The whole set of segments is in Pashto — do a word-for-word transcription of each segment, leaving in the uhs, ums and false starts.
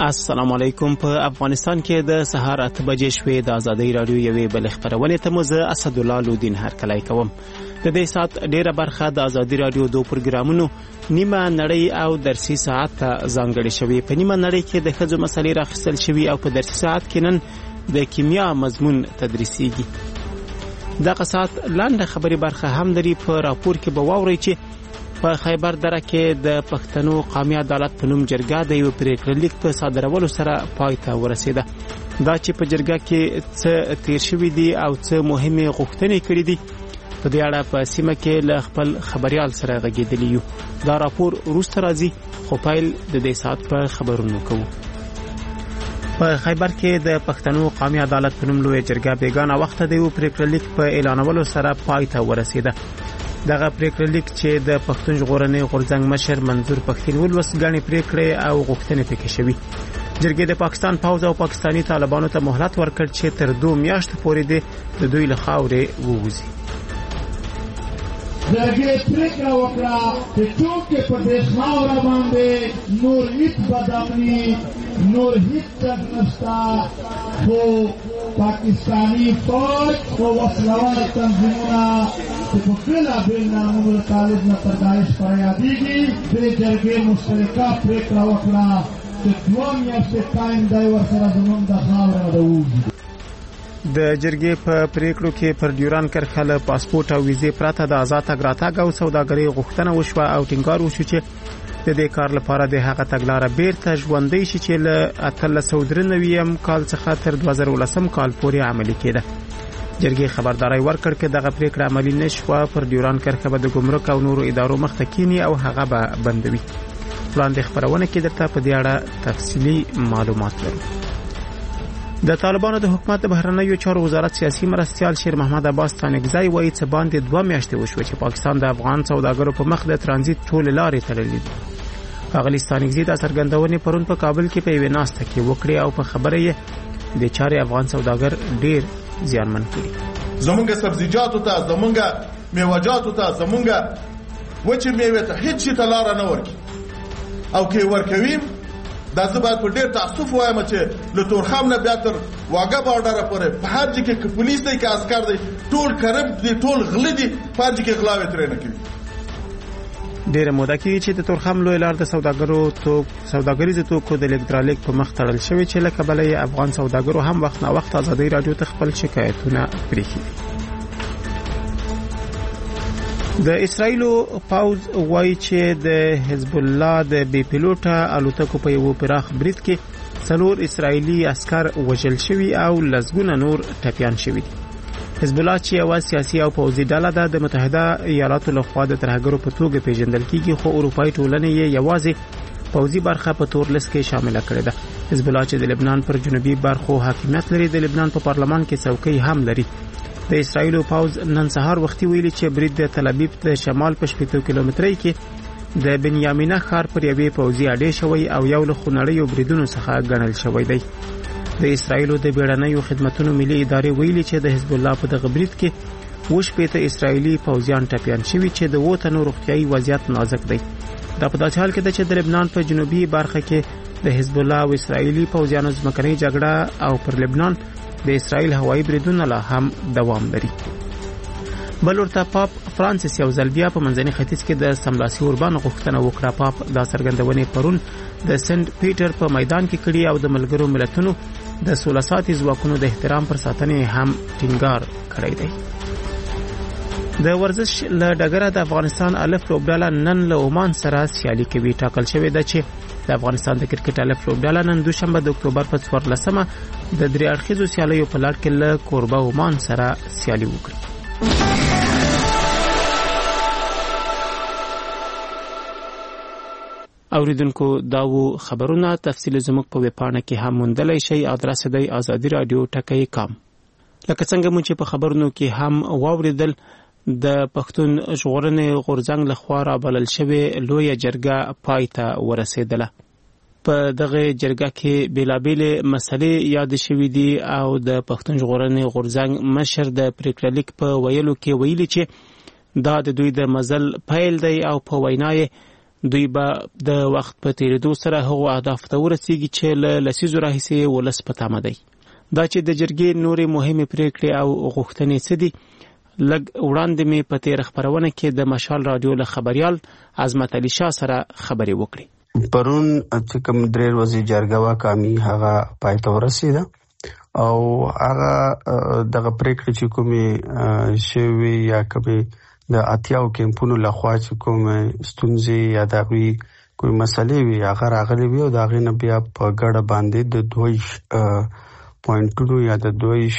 السلام علیکم. په افغانستان کې د سهار اته بجې شوې د ازادۍ رادیو یوې بلې خپرونې ته مو زه اسدالله لودین هرکلی کوم. د دې ساعت ډیره برخه د ازادۍ رادیو دو پروګرامونو نیمه نړۍ او درسي ساعت ته ځانګړې شوې. په نیمه نړۍ کې د ښځو مسلې راخیستل شوي او په درسي ساعت کې نن د کیمیا مضمون تدریسیږي. دغه ساعت لاندې خبري برخه هم لري. په راپور کې به واورئ چې په خیبر دره کې د پښتنو قومي عدالت په نوم جرګه د یو پریکړه لیک په صادرولو سره پای ته ورسېده. دا چې په جرګه کې څه تیر شوي دي او څه مهمه غوښتنې کړې دي په دې اړه په سیمه کې له خپل خبريال سره غږېدلی یو. دا راپور وروسته راځي خو پیل د دې ساعت په خبرونو کوو. په خیبر کې د پښتنو قومي عدالت په نوم لوی جرګه بیگانه وخت د یو پریکړه لیک په اعلانولو سره پای ته ورسېده. دغه پریکړه لیک چې د پښتون ژغورنې غورځنګ مشر منظور پښتين ولوس غاڼې پریکړې او غوښتنې پکې شوي. جرګې د پاکستان پوځ او پاکستاني طالبانو ته مهلت ورکړ چې تر دوه میاشتو پورې د دوی له خاورې ووځي. جرګې پریکړه وکړه چې څوک په دې خاوره باندې نور هیڅ بدامني نور هیڅ نشتا خو پاکستانی فوج او وسلوال تنظیمونه چې په بلا بل نامونو طالب نه پیدایش فریادیږي د جرګې مشترکه پریکړه وکړه چې دوه میاشتې ټایم دی ورسره زموږ د خاوره راوځي. د جرګې په پریکړو کې پر ډیوران کرښه له پاسپورت او ویزې پرته د آزاد تګ راتګ او سوداګرۍ غوښتنه وشوه او ټینګار وشو چې د دې کار لپاره د هغه تګلارې بیرته ژوندۍ شي چې له اتلس سوه درې نوي کال څخه تر دوه زره ولسم کال پورې عملي کېده. جرګې خبرداري ورکړ چې دغه پریکړه عملي نشوه پر ډیوران کرښه به د ګمرک او نورو ادارو مخته کینی او هغه به بندوي. وړاندې خبرونه کې درته په دې اړه تفصیلي معلومات لرو. د طالبانو د حکومت د بهرنیو چارو وزارت سیاسي مرستيال شیر محمد عباس تانګزای وایي چې باندې دوه میاشتې وشوه چې پاکستان د افغان سوداګرو په مخ د ترانزیت ټول لارې تړلې دي. هغه ستانګزای د څرګندونې پرون په کابل کې په یوه ناسته کې وکړي او په خبره یې د چارې افغان سوداګر ډیر زیانمن کړي. زمونږ سبزیجاتو ته زمونږ میوه‌جاتو ته زمونږ وچې میوه ته هیڅ شي ته لار نه ورکي او کې ورکوي. دا زه باید په ډېر تاسف وایم چې له تورخم نه بیا تر واګه بارډره پورې په هر ځای کې پولیس دی که عسکر دی ټول کرب دي ټول غله دي په هر ځای کې غلاوې ترې نه کوي. ډېره موده کېږي چې د تورخم لوی لار د سوداګرو توک سوداګریزو توکو د لیکدرالیک په مخ تړل شوی چې له کبله یې افغان سوداګرو هم وخت نه وخت ازادۍ رادیو ته خپل شکایتونه پرېښي. د اسرایلو پوځ وایي چې د حزب الله د بي پیلوټه الوتکو په یو پراخ برید کې څلور اسرایلی عسكر وژل شوي او لسګونه نور ټپيان شوي دي. حزب الله چې یو سیاسي او پوځي ډله ده د متحده ایالاتو له خوا د ترهګرو په توګه پیژندل کیږي خو اروپאי ټولنې یې یوازې پوځي برخه په تور لیست کې شامل کړې ده. حزب الله چې د لبنان پر جنوبي برخو حاکمیت لري د لبنان په پارلمان کې څوکۍ هم لري. د اسرایلو پوځ نن سهار وختي ویلي چې برید د تل ابیب د شمال په شپږ کیلومترۍ کې د بنیامینه ښار پر یوې پوځي اډې شوی او یو له خونړیو بریدونو څخه ګڼل شوی دی. د اسرایلو د بیړنیو خدماتو ملي ادارې ویلي چې د حزب الله په دغه برید کې وشپېته اسرایلی پوځیان ټپيان شوي چې د وطن روغتيایي وضعیت نازک دی. دا په داسې حال کې ده چې د لبنان په جنوبي برخه کې د حزب الله او اسرایلی پوځیانو ځمکنۍ جګړه او پر لبنان د اسرائیل هوایي بریدونه لا هم دوام لري. بل ورته پاپ فرانسیس یو ځل بیا په منځني ختیځ کې د سملاسي اوربان غوښتنه وکړه. پاپ دا څرګندونې پرون د سنت پیټر په میدان کې کړي او د ملګرو ملتونو د سوله ساتي ځواکونو د احترام پر ساتنې هم ټینګار کړی دی. د ورزش له ډګره د افغانستان الف لوبډاله نن له عمان سره سیالي کوي. ټاکل شوی ده چې د افغانستان د کرکټ الف لوبډاله نن دوشنبه د اکتوبر په څوارلسمه د درې اړخیزو سیالیو په لړ کې له کوربه عمان سره سیالي وکړي. اوریدونکو داو خبرونه تفصیل زموږ په ویبپاڼه کې هم موندلای شئ. ادرس دی ازادي رادیو ټکی کام. لکه څنګه مو چې په خبرونو کې هم واوریدل د پښتون ژغورنې غورځنګ لخوا را بلل شوی لوی جرګه پای ته ورسېدله. په دغه جرګه کې بیلابېل مسلې یاد شوې دي او د پښتون ژغورنې غورځنګ مشر د پریکړه لیک په ویلو کې ویلي چې دا د دوی د مزل پیل دی او په وینای دوی به د وخت په تیریدو سره هغو اهداف ته ورسیږي چې له لسیزو راهیسې ولس په تمه دی. دا چې د جرګې نورې مهمې پریکړې او غوښتنې څه دي، لږ وړاندې مې په تېره خپرونه کې د مشال راډیو له خبریال عظمت علي شاه سره خبرې وکړې. پرون چې کوم درې ورځې جرګه واکامي هغه پای ته ورسېده او هغه دغه پریکړې چې کومې شوي یا کومې د اتیاو کمپونو لخوا چې کومې ستونزې یا د هغوی کومې مسلې وي هغه راغلې وي او د هغې نه بیا په ګډه باندې د دویش پوینټونو یا د دویش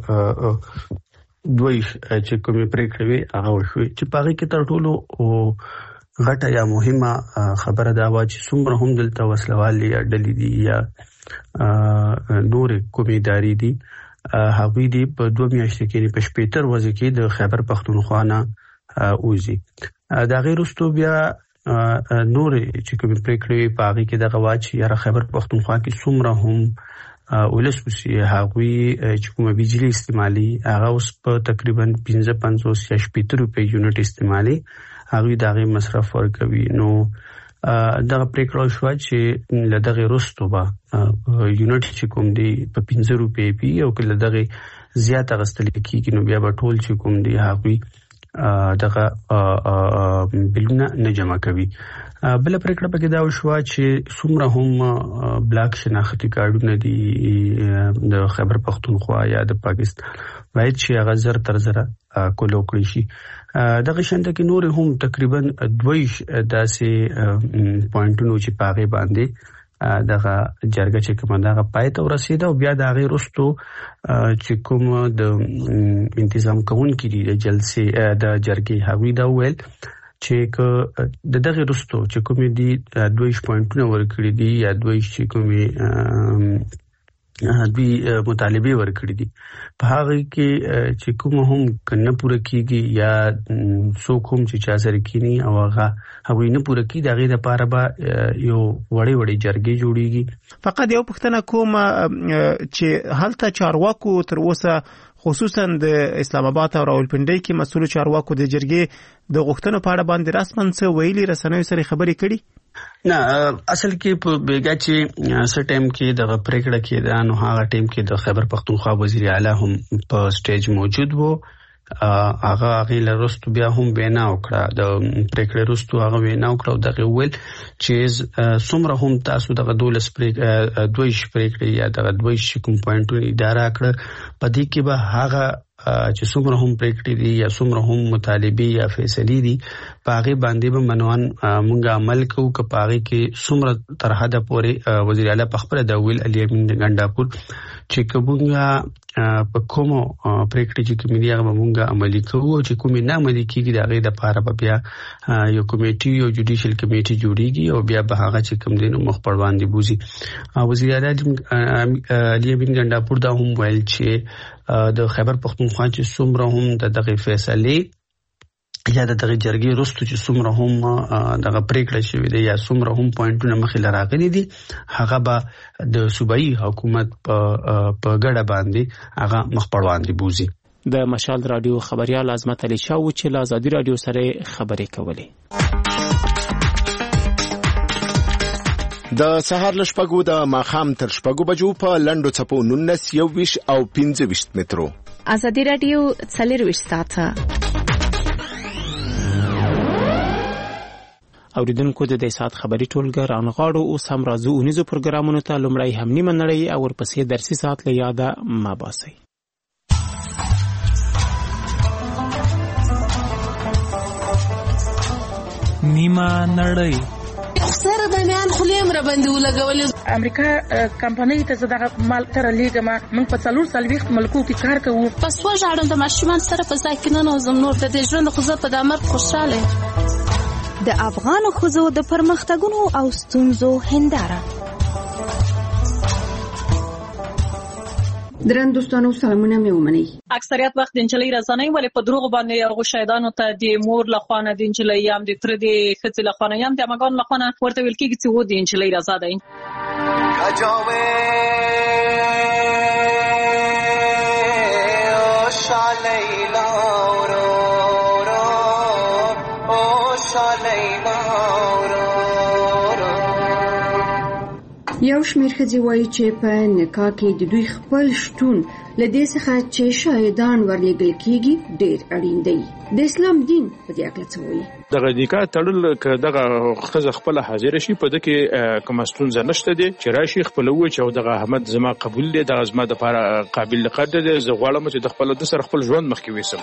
دویش چې کومې پریکړې وي هغه وشوي چې په هغې کې تر ټولو غټه یا مهمه خبره دا وه چې څومره هم دلته وسلوالې یا ډلې دي یا نورې کومې ادارې دي هغوی دي په دوه میاشتې کې په شپېته ورځې کې د خیبر پښتونخوا نه وځي. د هغې وروستو بیا نورې چې کومې پریکړې وي په هغې کې دغه وه چې یاره خیبر پښتونخوا کې څومره هم ولس اوسي هغوی چې کومه بجلي استعمالي هغه اوس په تقریبا پنځه پنځوس یا شپېته روپۍ یونټ استعمالي هغوی د هغې مصرف ورکوي. نو دغه پریکړه شوه چې له دغې وروستو به یونټ چې کوم دی په پنځه روپۍ وي او که له دغې زیات اخیستل کېږي نو بیا به ټول چې کوم دی هغوی دغه بلونه نه جمع کوي. بله پریکړه پکې دا وشوه چې څومره هم بلاک شناختي کارډونه دي د خیبر پښتونخوا یا د پاکستان باید چې هغه زر تر زره کولو کړی شي. دغه شانته کې نور هم تقریبا دویش داسې پوینټونو چې په هغې باندې دغه جرګه چې کومه دغه پای ته ورسېده او بیا د هغې وروستو چې کوم د انتظام کوونکي دي د جلسې د جرګې هغوی دا وویل چې که د دغې وروستو چې کومې دي دویش پوینټونه ورکړي دي یا دویش چې کومې دوی مطالبه ورکړي دي په هغه کې چې کوم هم کنه پوره کیږي یا څوک هم چې چا سره کینی او هغه هغه نه پوره کیږي دغه لپاره به یو وړي وړي جرګې جوړیږي. فقط یو پوښتنه کوم چې هلته چارواکو تر اوسه خصوصا د اسلام آباد او راولپنډۍ کې مسؤل چارواکو د جرګې د غوښتنو په اړه باندې رسمن څه ویلي رسنیو سره خبرې کړي؟ نه اصل کې په بیګا چې څه ټیم کې د پریکړه کې دا نو هغه ټیم کې د خیبر پښتونخوا وزیر اعلی هم په سټیج موجود وو. هغه هغې له وروستو بیا هم وینا وکړه د پریکړې وروستو هغه وینا وکړه او دغه وویل چې څومره هم تاسو دغه دولس دویش پریکړې یا دغه دویش کوم پوینټونه اداره کړه په دې کې به هغه چې څومره هم پریکړې دي یا څومره هم مطالبې یا فیصلې دي په هغې باندې به منوان مونږ عمل کوو که په هغې کې څومره تر حده پورې وزیر اعلی په خپله دا ویل علي امین ګنډاپور چې که مونږ په کومو پریکړې چې کومې دي هغه به مونږ عملي کوو او چې کومې نه عملي کېږي د هغې دپاره به بیا یو کمیټي یو جوډیشل کمیټي جوړېږي او بیا به هغه چې کوم دی نو مخ پر وړاندې بوځي. وزیر اعلی علي امین ګنډاپور دا هم ویل چې د خیبر پښتونخوا چې څومره هم د دغې فیصلې یا د دغې جرګې وروستو چې څومره هم دغه پریکړه شوې ده یا څومره هم پوینټونه مخې له راغلي دي هغه به د صوبایي حکومت په ګډه باندې هغه مخ پر وړاندې بوځي. د مشال راډیو خبریال عظمت علي شاه و چې له ازادي راډیو سره خبرې کولې. د سهار له شپږو د ماښام تر شپږو بجو په لنډو څپو نولس یوویش او پنځه ویشت مترو ازادي راډیو څلرویشت ساعته اوریدونکو د دې ساعت خبري ټولګه رانغاړو اوس هم راځو اونیزو پروګرامونو ته. لومړی هم نیمه نړۍ او ورپسې درسي ساعت له یاده ما باسي. نیمه نړۍ سره باندې خلیم را باندې ولګولې. امریکا کمپنۍ ته زداغه مال تر لیګه ما من په څلور سال وخت ملکو کې کار کوو. پس وژاړم د ماشومان سره په ځکه نه نوزم نور د دې ژوند خو زه په دامر خوشاله. د افغان ښځو د پرمختګونو او ستونزو هنداره. درن دوستانو سلامونه مې ومني. اکثریت وخت د انجلۍ رضانۍ ولې په دروغ باندې یو شهیدانو ته د مور لخوانه د انجلۍ یم د تر د خځې لخوانه یم د امګان لخوانه ورته ویل کېږي چې و د انجلۍ رضا دی. کجاوې او شالیلا رو رو او شالیلا رو یو شمېر ښځې وایي چې په نکاح کې د دوی خپل شتون له دې څخه چې شاهدان ورلېږل کېږي ډېر اړین دی. د اسلام دین په دې اړه څه وایي؟ دغه نکاح تړل که دغه ښځه خپله حاضره شي په ده کې کومه ستونزه نشته دی چې راشي خپله ووایي چې دغه احمد زما قبول دی، دغه زما دپاره قابل قدر دی، زه غواړم چې د خپله ده سره خپل ژوند مخکې ویسم.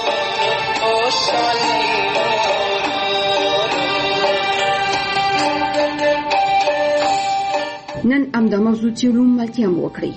نن همدا موضوع څېړو، ملتیا مو وکړئ.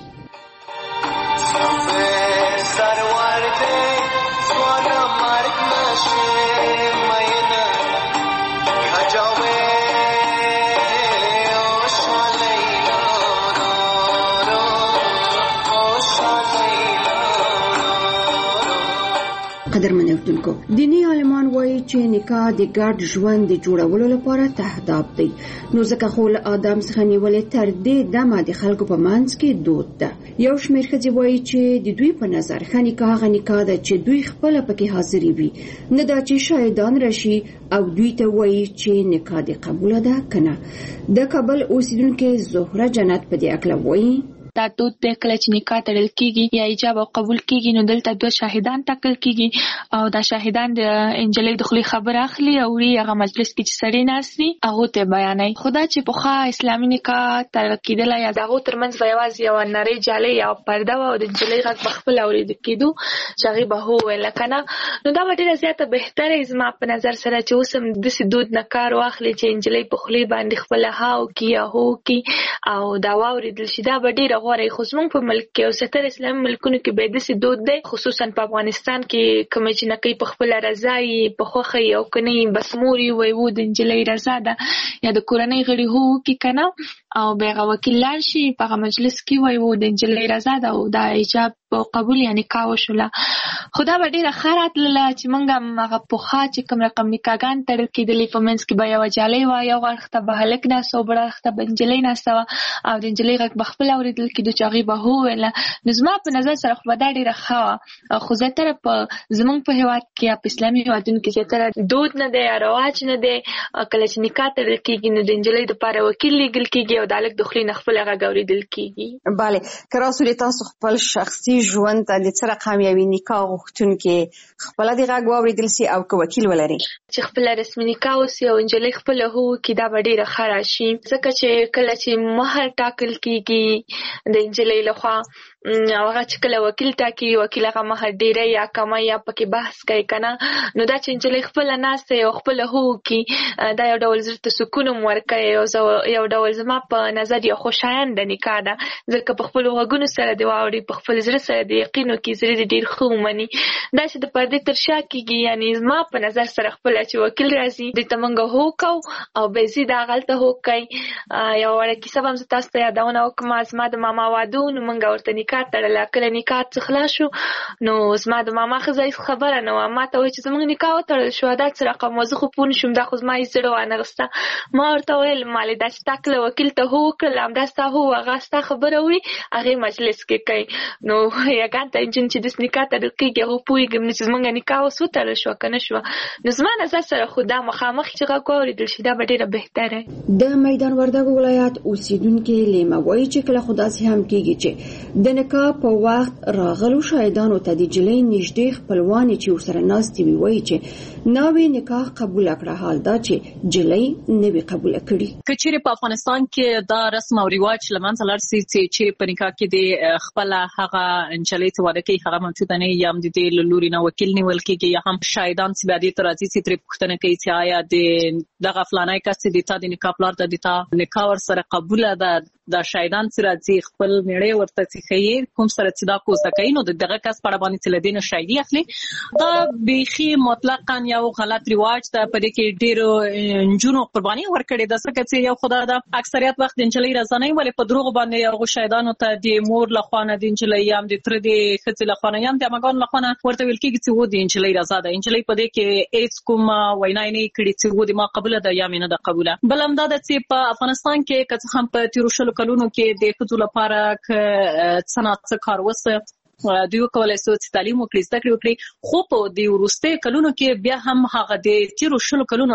قدرمن اردوونکو، دینی عالمان وایي چې نکاح د ګډ ژوند د جوړولو لپاره تهداب دی، نو ځکه خو له آدم څخه نیولې تر دې دمه د خلکو په منځ کې دود ده. یو شمېر ښځې وایي چې د دوی په نظر ښه نکاح هغه نکاح ده چې دوی خپله پکې حاضرې وي، نه دا چې شاهدان راشي او دوی ته وایي چې نکاح دې قبوله ده که نه. د کابل اوسیدونکې زهره جنت په دې اړه وایي دا دود دی کله چې نکاح تړل کېږي یا ایجاب او قبول کېږي نو دلته دوه شاهدان ټاکل کېږي او دا شاهدان د انجلۍ د خولې خبره اخلي او وړي هغه مجلس کې چې سړی ناست وي هغو ته بیانوي. خو دا چې پخوا اسلامي نکاح تړل کېدله یا د هغو ترمنځ به یوازې یوه نرۍ جالۍ یا پرده وه او د نجلۍ غږ به خپله اورېده کېدو چې هغې به هو ویله که نه، نو دا به ډېره زیاته بهتره زما په نظر سره چې اوس هم داسې دود نه کار واخلي چې نجلۍ په خولې باندې خپله ها وکړي یا هو وکړي او دا واورېدل شي. دا به ډېره غوره. خو زموږ په ملک کې او ستر اسلامي ملکونو کې به داسې دود دی، خصوصا په افغانستان کې کومه چې نکۍ په خپله رضا یې په خوښه یې او که نه یې بس مور یې وایي و د نجلۍ رضا ده یا د کورنۍ غړي هو وکړي که نه او بیا هغه وکیل لاړ شي په هغه مجلس کې وایي و د نجلۍ رضا ده او دا ایجاب او قبول یا نکاح وشوله. خو دا به ډېره ښه راتلله چې موږ هم هغه پخوا چې کوم رقم نکاحګان تړل کېدلې په منځ کې به یوه جالۍ وه، یو اړخ ته به هلک ناسته و بل اړخ ته به نجلۍ ناسته وه او د نجلۍ غږ به خپله اورېدل کېدو چې هغې به هو ویله. نو زما په نظر سره خو به دا ډېره ښه وه. خو زیاتره په زموږ په هېواد کې یا په اسلامي هېوادونو کې زیاتره دود نه دی یا رواج نه دی. کله چې نکاح تړل کېږي نو د نجلۍ دپاره وکیل لیږل کېږي او د هلک د خولې نه خپله غږ اورېدل کېږي. بله، که راسولې تاسو خپل شخصي ژوند ته د څه رقم یوې نکاح غوښتونکې خپله د غږ واورېدل سي او که وکیل ولري چې خپله رسمي نکاح وسي او نجلۍ خپله هو وکړي دا به ډېره ښه راشي. ځکه چې کله چې مهر ټاکل کېږي د نجلۍ لخوا او هغه چې کله وکیل ټاکي وکیل هغه مهر ډېری یا کمه یا پکې بحث کوي که نه، نو دا چې نجلۍ خپله ناسته او خپله هو وکړي دا یو ډول زړه ته سکون هم ورکوي او یو ډول زما په نظر یو خوشاینده نکاح ده. ځکه په خپلو غوږونو سره دې واوري، په خپل زړه سره دې یقین وکړي، زړه دې ډېر ښه ومني. دا چې د پردې تر شا کېږي یعنې زما په نظر سره خپله چې وکیل راځي دې ته موږ هو کوو او بېزي دا هغلته هو کوي. یوه وړه کیسه به هم زه تاسو ته یادونه وکړم. زما د ماما واده و نو موږ ورته نکاح تړله. کله نکاح څه خلاص شو نو زما د ماما ښځه هېڅ خبره نه وه، ما ته وایي چې زموږ نکاح وتړل شوه. دا څه رقم وه؟ زه خو پوه نه شوم، دا خو زما هېڅ زړه وانغسته. ما ورته ویل مالې دا چې تا کله وکیل ته هو وکړل همدا ستا هو هغه ستا خبره وړي هغې مجلس کې کوي. نو یګان ته نجون چې داسې نکاح تړل کېږي هغه پوهېږم نه چې زموږ نکاح اوس وتړل شوه که نه شوه. نو زما نظر سره خو دا مخامخ چې غږ واورېدل شي دا به ډېره بهتره. د میدان وردګو ولایت اوسیدونکې لیمه وایي چې کله خو داسې هم کېږي چې د نکاح په وخت راغلو شاهدانو ته د نجلۍ نږدې خپلوانې چې ورسره ناستې وي وایي چې ناوې نکاح قبوله کړه، حال دا چې نجلۍ نه وي قبوله کړي. که چیرې په افغانستان کې دا رسم او رواج له منځه لاړ سي چې چیرې په نکاح کې د خپله هغه نجلۍ چې واده کوي هغه موجوده نه وي یا هم د دې له لوري نه وکیل نیول کېږي یا هم شاهدان چې بیا دې ته راځي چې ترې پوښتنه کوي چې آیا د دغه فلانی کس چې د تا د نکاح پلار ته د تا نکاح ورسره قبوله ده، دا شاهدان چې راځي خپل مېړه ورته چې ښیي کوم سره چې دا کوزده کوي نو د دغه کس په اړه باندې چې له دې نه شاهدي اخلي. دا بیخي مطلقا یو غلط رواج ده. په دې کې ډېرو نجونو قرباني ورکړې ده. ځکه چې یو خدا ده اکثریت وخت د نجلۍ رضا نه وي، ولې په دروغو باندې هغو شاهدانو ته د مور له خوا نه د نجلۍ یا هم د تره د ښځې له خوا نه یا هم د عمهګانو له خوا نه ورته ویل کېږي چې و د نجلۍ رضا ده. نجلۍ په دې کې هېڅ کومه وینا یې نه یې کړې چې و د ما قبوله ده یا مې نه ده قبوله. بل همدا ده چې په افغانستان کې که څه هم په تېرو شلو کلونو کې د ښځو لپاره که څه نه څه کار وسه دوی وکولای شو چې تعلیم وکړي، زده کړې وکړي، خو په دې وروستیو کلونو کې بیا هم هغه د تېرو شلو کلونو